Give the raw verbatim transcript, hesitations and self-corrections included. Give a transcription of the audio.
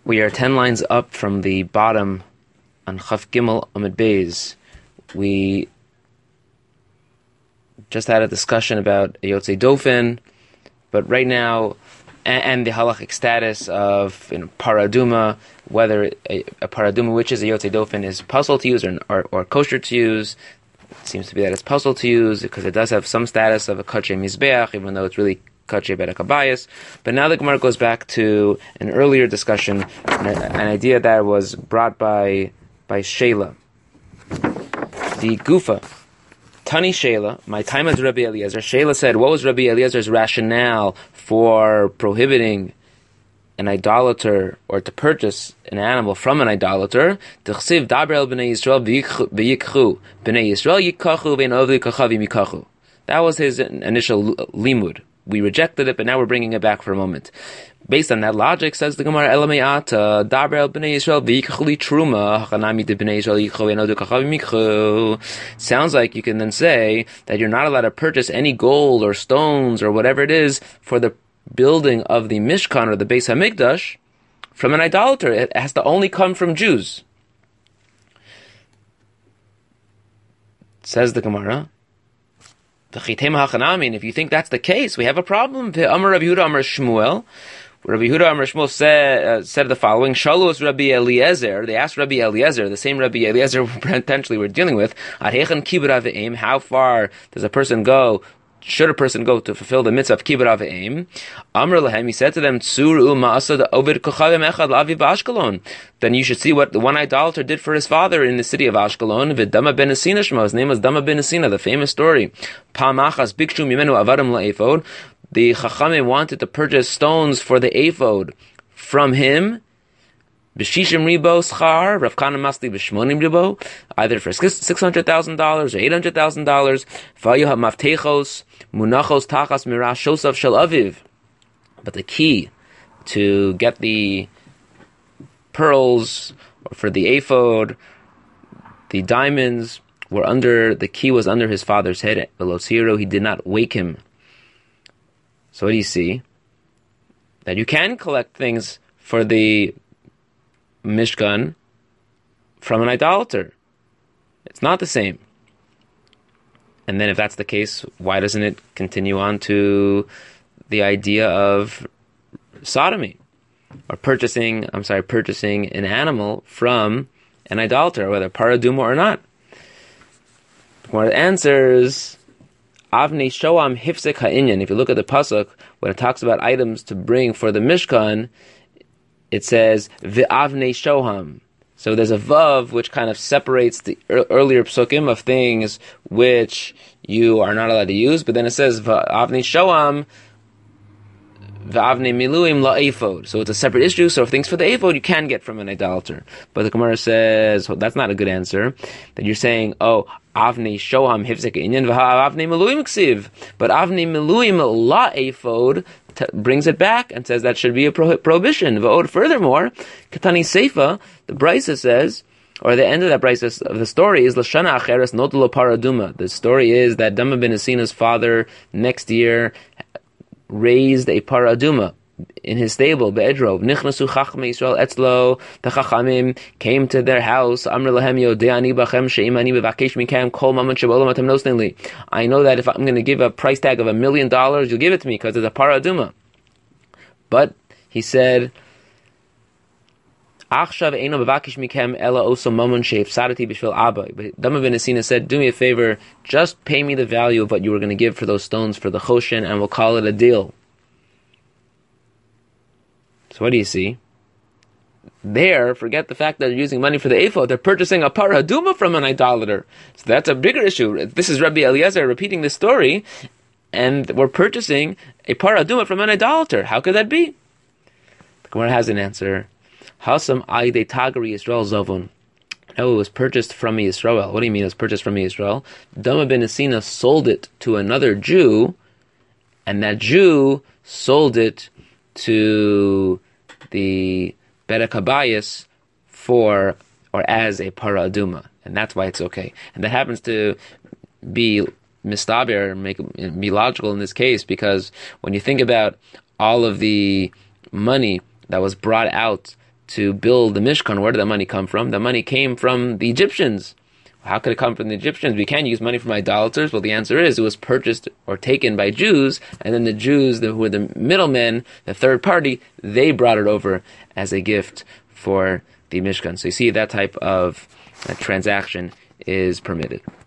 We are ten lines up from the bottom on Chaf Gimel Amud Beis. We just had a discussion about a Yotzei Dofen, but right now, and, and the halachic status of you know, paraduma, whether a, a paraduma, which is a Yotzei Dofen, is puzzle to use or, or, or kosher to use. It seems to be that it's puzzle to use because it does have some status of a kachay mizbeach, even though it's really kachay bedek habayis. But now the Gemara goes back to an earlier discussion, an, an idea that was brought by by Sheila. The Gufa, Tani Sheila, my time as Rabbi Eliezer. Sheila said, what was Rabbi Eliezer's rationale for prohibiting an idolater or to purchase an animal from an idolater? T'chsiv daber el b'nei Yisrael v'yikchu. B'nei Yisrael yikachu v'en ovli kachavim yikachu. That was his initial limud. We rejected it, but now we're bringing it back for a moment. Based on that logic, says the Gemara, Elameata, Daber el b'nei Yisrael v'yikachli truma, hachanami de b'nei Yisrael yikchu v'en ovli kachavim yikachu. Sounds like you can then say that you're not allowed to purchase any gold or stones or whatever it is for the building of the Mishkan or the Beis HaMikdash from an idolater. It has to only come from Jews. Says the Gemara, and if you think that's the case, we have a problem. Amar Rabbi Yehuda Amar Shmuel. Rabbi Yehuda Amar Shmuel said, uh, said the following: Shalus Rabbi Eliezer. They asked Rabbi Eliezer, the same Rabbi Eliezer potentially we're dealing with. How far does a person go? Should a person go to fulfill the mitzvah of kibbur avim? Amr lahem, he said to them, Tsuru ma'asa ovid kochavim echad lavi b'Ashkelon. Then you should see what the one idolater did for his father in the city of Ashkelon. V'dama ben Esina shmo. His name was Dama ben Esina, the famous story. Pa'machas bikshu mimenu avadim la'ephod. The chachamim wanted to purchase stones for the ephod from him. B'shishim ribo schar, Rav Kana Masli b'shmonim ribo, either for six hundred thousand dollars or eight hundred thousand dollars. V'ayuha maftechos, munachos tachas mirash shosav shel aviv. But the key to get the pearls, or for the ephod, the diamonds, were under, the key was under his father's head. Velosiro, he did not wake him. So what do you see? That you can collect things for the Mishkan from an idolater. It's not the same. And then if that's the case, why doesn't it continue on to the idea of sodomy? Or purchasing, I'm sorry, purchasing an animal from an idolater, whether paraduma or not. Where it answers, Avnei Shoam Hifsek Ha'inyan. If you look at the pasuk, when it talks about items to bring for the Mishkan, it says V'avnei Shoham. So there's a vav which kind of separates the earlier psukim of things which you are not allowed to use, but then it says V'avnei Shoham V'avnei Miluim la'ephod. So it's a separate issue. So if things for the ephod you can get from an idolater, but the Gemara says well, that's not a good answer. That you're saying, oh, Avnei Shoham Hifzek Inyan V'avnei Miluim Ksiv, but Avnei Miluim la'ephod T- brings it back and says that should be a pro- prohibition. Furthermore, Katani Seifa, the Brisa says, or the end of that Brisa of the story is Lashana Acheres Notolo Paraduma. The story is that Dama ben Esina's father next year raised a paraduma in his stable, Be'edro. Nichnasu Chachmei Yisrael Etzlo. The Chachamim came to their house. Amr Lahem Yodeani Bachem Sheimani Bevakesh Mikem Kol Maman Shebolam Atem Nosnili. I know that if I'm going to give a price tag of a million dollars, you'll give it to me because it's a paraduma. But he said, Achshav Eino Bevakesh Mikem Ela Oso Maman Sheifsadati B'Shvil Abba. But Dama ben Esina said, do me a favor, just pay me the value of what you were going to give for those stones for the Choshen, and we'll call it a deal. So what do you see? There, forget the fact that they're using money for the ephod, they're purchasing a paraduma from an idolater. So that's a bigger issue. This is Rabbi Eliezer repeating this story, and we're purchasing a paraduma from an idolater. How could that be? The Gemara has an answer. Hasam aide tagari Yisrael zavun. No, it was purchased from Yisrael. What do you mean it was purchased from Yisrael? Dama ben Esina sold it to another Jew, and that Jew sold it to the Bedek Habayis for, or as a paraduma, and that's why it's okay. And that happens to be mistaber, make be logical in this case, because when you think about all of the money that was brought out to build the Mishkan, where did that money come from? That money came from the Egyptians. How could it come from the Egyptians? We can't use money from idolaters. Well, the answer is it was purchased or taken by Jews, and then the Jews, who were the middlemen, the third party, they brought it over as a gift for the Mishkan. So you see that type of uh, transaction is permitted.